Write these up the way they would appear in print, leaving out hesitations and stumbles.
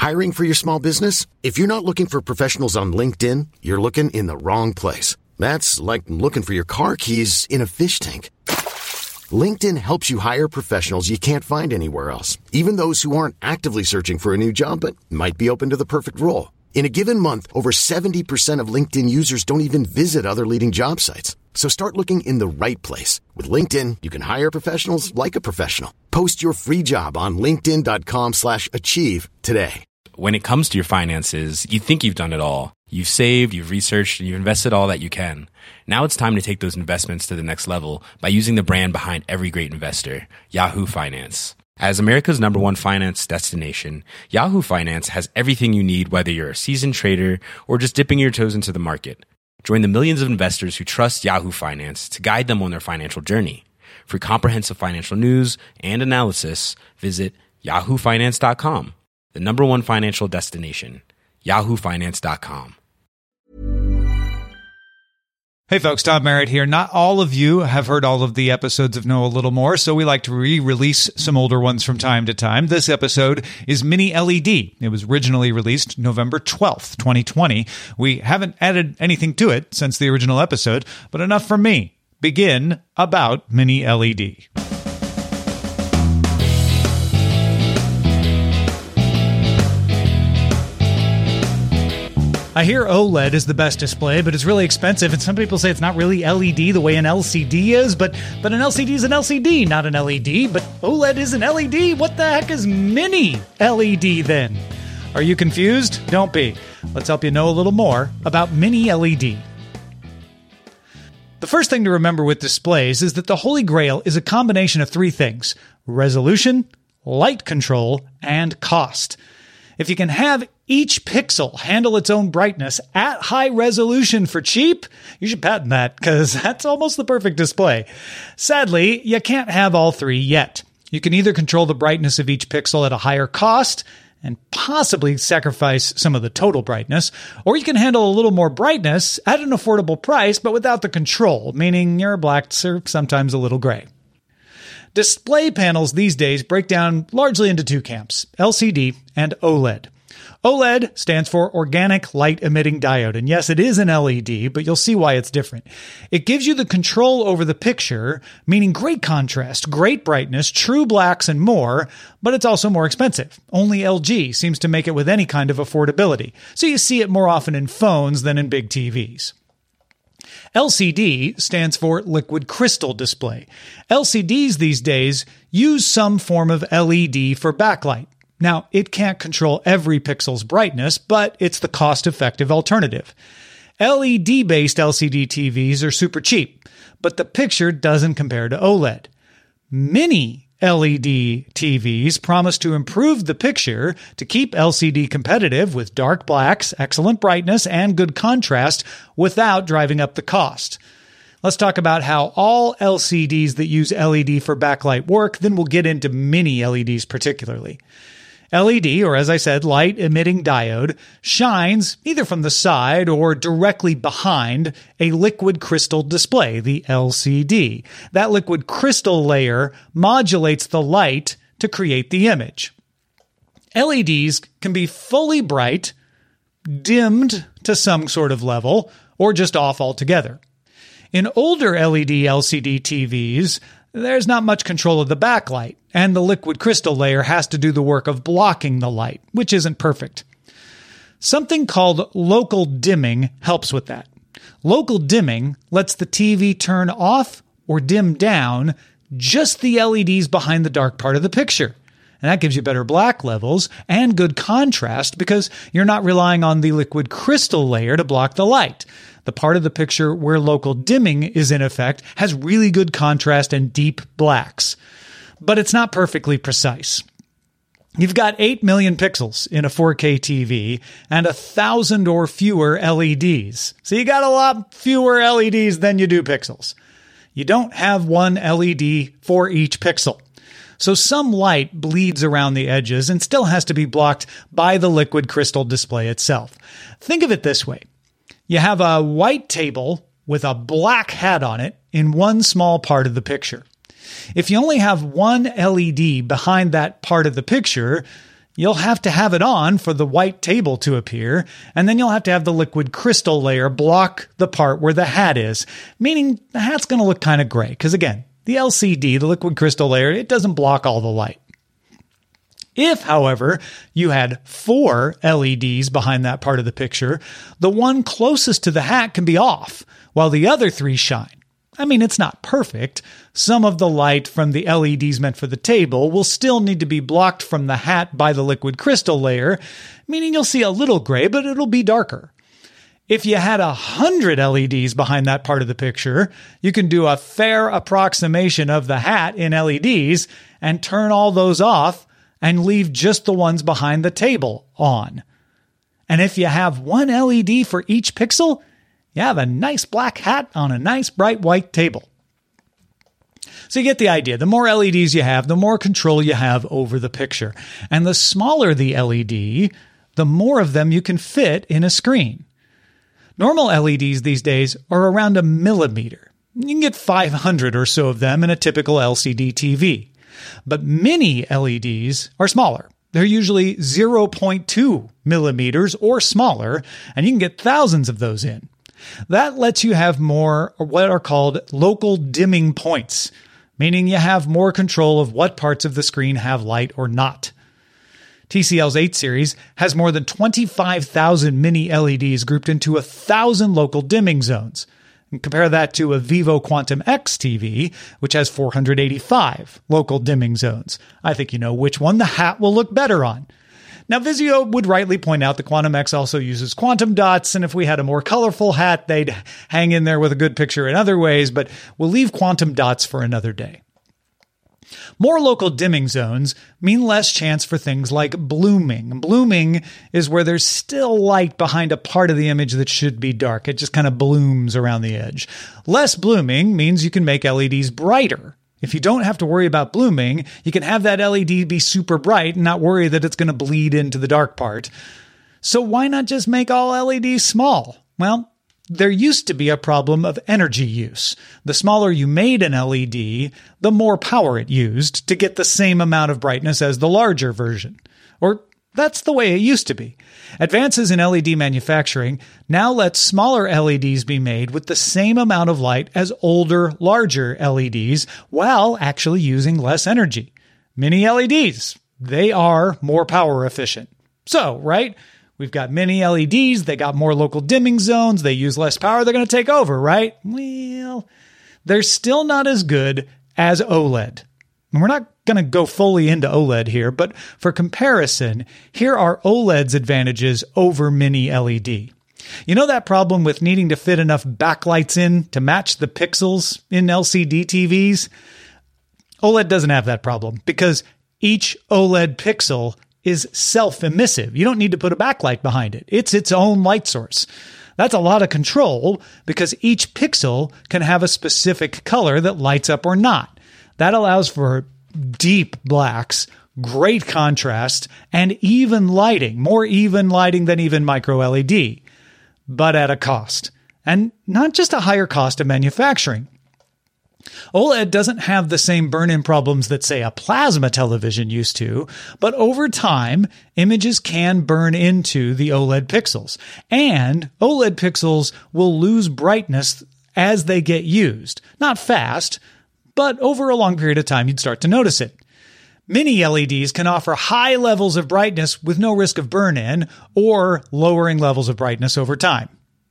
Hiring for your small business? If you're not looking for professionals on LinkedIn, you're looking in the wrong place. That's like looking for your car keys in a fish tank. LinkedIn helps you hire professionals you can't find anywhere else, even those who aren't actively searching for a new job but might be open to the perfect role. In a given month, over 70% of LinkedIn users don't even visit other leading job sites. So start looking in the right place. With LinkedIn, you can hire professionals like a professional. Post your free job on linkedin.com/achieve today. When it comes to your finances, you think you've done it all. You've saved, you've researched, and you've invested all that you can. Now it's time to take those investments to the next level by using the brand behind every great investor, Yahoo Finance. As America's #1 finance destination, Yahoo Finance has everything you need, whether you're a seasoned trader or just dipping your toes into the market. Join the millions of investors who trust Yahoo Finance to guide them on their financial journey. For comprehensive financial news and analysis, visit yahoofinance.com, the #1 financial destination, yahoofinance.com. Hey folks, Tom Merritt here. Not all of you have heard all of the episodes of Know a Little More, so we like to re-release some older ones from time to time. This episode is Mini LED. It was originally released November 12th, 2020. We haven't added anything to it since the original episode, but enough from me. Begin about Mini LED. I hear OLED is the best display, but it's really expensive, and some people say it's not really LED the way an LCD is, but an LCD is an LCD, not an LED, but OLED is an LED? What the heck is Mini LED then? Are you confused? Don't be. Let's help you know a little more about Mini LED. The first thing to remember with displays is that the Holy Grail is a combination of three things: resolution, light control, and cost. If you can have each pixel handle its own brightness at high resolution for cheap, you should patent that, because that's almost the perfect display. Sadly, you can't have all three yet. You can either control the brightness of each pixel at a higher cost and possibly sacrifice some of the total brightness, or you can handle a little more brightness at an affordable price, but without the control, meaning your blacks are sometimes a little gray. Display panels these days break down largely into two camps: LCD and OLED. OLED stands for Organic Light Emitting Diode, and yes, it is an LED, but you'll see why it's different. It gives you the control over the picture, meaning great contrast, great brightness, true blacks, and more, but it's also more expensive. Only LG seems to make it with any kind of affordability, so you see it more often in phones than in big TVs. LCD stands for liquid crystal display. LCDs these days use some form of LED for backlight. Now, it can't control every pixel's brightness, but it's the cost-effective alternative. LED-based LCD TVs are super cheap, but the picture doesn't compare to OLED. Mini LED TVs promise to improve the picture to keep LCD competitive with dark blacks, excellent brightness, and good contrast without driving up the cost. Let's talk about how all LCDs that use LED for backlight work, then we'll get into mini LEDs particularly. LED, or as I said, light emitting diode, shines either from the side or directly behind a liquid crystal display, the LCD. That liquid crystal layer modulates the light to create the image. LEDs can be fully bright, dimmed to some sort of level, or just off altogether. In older LED LCD TVs, there's not much control of the backlight, and the liquid crystal layer has to do the work of blocking the light, which isn't perfect. Something called local dimming helps with that. Local dimming lets the TV turn off or dim down just the LEDs behind the dark part of the picture. And that gives you better black levels and good contrast because you're not relying on the liquid crystal layer to block the light. The part of the picture where local dimming is in effect has really good contrast and deep blacks. But it's not perfectly precise. You've got 8 million pixels in a 4K TV and 1,000 or fewer LEDs. So you got a lot fewer LEDs than you do pixels. You don't have one LED for each pixel. So some light bleeds around the edges and still has to be blocked by the liquid crystal display itself. Think of it this way. You have a white table with a black hat on it in one small part of the picture. If you only have one LED behind that part of the picture, you'll have to have it on for the white table to appear, and then you'll have to have the liquid crystal layer block the part where the hat is, meaning the hat's going to look kind of gray, because again, the LCD, the liquid crystal layer, it doesn't block all the light. If, however, you had 4 LEDs behind that part of the picture, the one closest to the hat can be off, while the other 3 shine. I mean, it's not perfect. Some of the light from the LEDs meant for the table will still need to be blocked from the hat by the liquid crystal layer, meaning you'll see a little gray, but it'll be darker. If you had 100 LEDs behind that part of the picture, you can do a fair approximation of the hat in LEDs and turn all those off and leave just the ones behind the table on. And if you have 1 LED for each pixel, you have a nice black hat on a nice bright white table. So you get the idea. The more LEDs you have, the more control you have over the picture. And the smaller the LED, the more of them you can fit in a screen. Normal LEDs these days are around 1 millimeter. You can get 500 or so of them in a typical LCD TV. But mini LEDs are smaller. They're usually 0.2 millimeters or smaller, and you can get thousands of those in. That lets you have more what are called local dimming points, meaning you have more control of what parts of the screen have light or not. TCL's 8 series has more than 25,000 mini LEDs grouped into 1,000 local dimming zones. And compare that to a Vivo Quantum X TV, which has 485 local dimming zones. I think you know which one the hat will look better on. Now, Vizio would rightly point out the Quantum X also uses quantum dots, and if we had a more colorful hat, they'd hang in there with a good picture in other ways, but we'll leave quantum dots for another day. More local dimming zones mean less chance for things like blooming. Blooming is where there's still light behind a part of the image that should be dark. It just kind of blooms around the edge. Less blooming means you can make LEDs brighter. If you don't have to worry about blooming, you can have that LED be super bright and not worry that it's going to bleed into the dark part. So why not just make all LEDs small? Well, there used to be a problem of energy use. The smaller you made an LED, the more power it used to get the same amount of brightness as the larger version. Or that's the way it used to be. Advances in LED manufacturing now let smaller LEDs be made with the same amount of light as older, larger LEDs while actually using less energy. Mini LEDs, they are more power efficient. So, right? We've got mini LEDs, they got more local dimming zones, they use less power, they're going to take over, right? Well, they're still not as good as OLED. And we're not going to go fully into OLED here, but for comparison, here are OLED's advantages over mini LED. You know that problem with needing to fit enough backlights in to match the pixels in LCD TVs? OLED doesn't have that problem because each OLED pixel is self-emissive. You don't need to put a backlight behind it. It's its own light source. That's a lot of control because each pixel can have a specific color that lights up or not. That allows for deep blacks, great contrast, and even lighting, more even lighting than even micro LED, but at a cost. And not just a higher cost of manufacturing. OLED doesn't have the same burn-in problems that, say, a plasma television used to, but over time, images can burn into the OLED pixels. And OLED pixels will lose brightness as they get used. Not fast, but over a long period of time, you'd start to notice it. Mini LEDs can offer high levels of brightness with no risk of burn-in or lowering levels of brightness over time.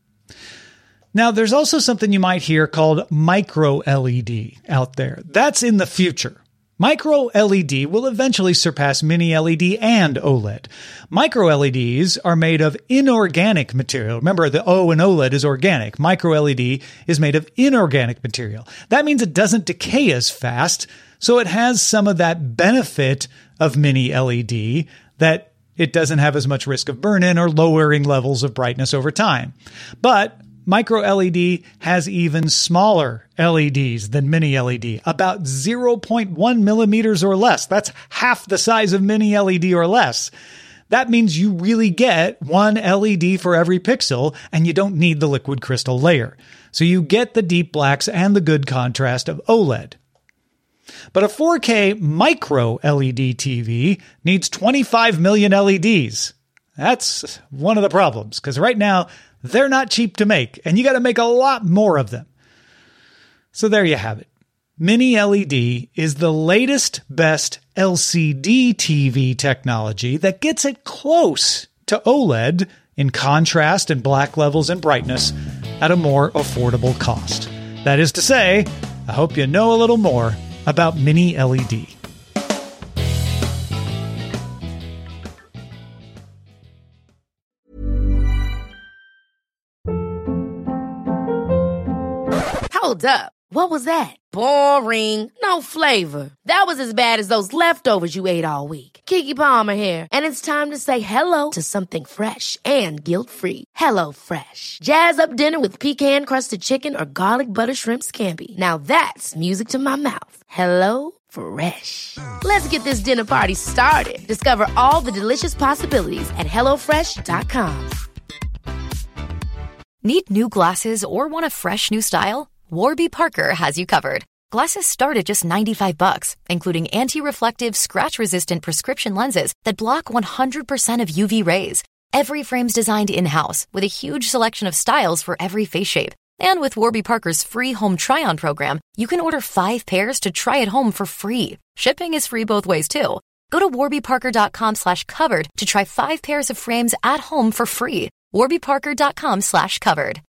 Now, there's also something you might hear called micro LED out there. That's in the future. Micro LED will eventually surpass mini LED and OLED. Micro LEDs are made of inorganic material. Remember, the O in OLED is organic. Micro LED is made of inorganic material. That means it doesn't decay as fast, so it has some of that benefit of mini LED that it doesn't have as much risk of burn-in or lowering levels of brightness over time. But micro LED has even smaller LEDs than mini LED, about 0.1 millimeters or less. That's half the size of mini LED or less. That means you really get one LED for every pixel, and you don't need the liquid crystal layer. So you get the deep blacks and the good contrast of OLED. But a 4K micro LED TV needs 25 million LEDs. That's one of the problems, because right now they're not cheap to make, and you got to make a lot more of them. So there you have it. Mini LED is the latest, best LCD TV technology that gets it close to OLED in contrast and black levels and brightness at a more affordable cost. That is to say, I hope you know a little more about Mini LED. Hold up. What was that? Boring. No flavor. That was as bad as those leftovers you ate all week. Keke Palmer here, and it's time to say hello to something fresh and guilt-free. Hello Fresh. Jazz up dinner with pecan-crusted chicken or garlic butter shrimp scampi. Now that's music to my mouth. Hello Fresh. Let's get this dinner party started. Discover all the delicious possibilities at HelloFresh.com. Need new glasses or want a fresh new style? Warby Parker has you covered. Glasses start at just $95, including anti-reflective, scratch-resistant prescription lenses that block 100% of UV rays. Every frame's designed in-house with a huge selection of styles for every face shape. And with Warby Parker's free home try-on program, you can order 5 pairs to try at home for free. Shipping is free both ways, too. Go to warbyparker.com/covered to try 5 pairs of frames at home for free. warbyparker.com/covered.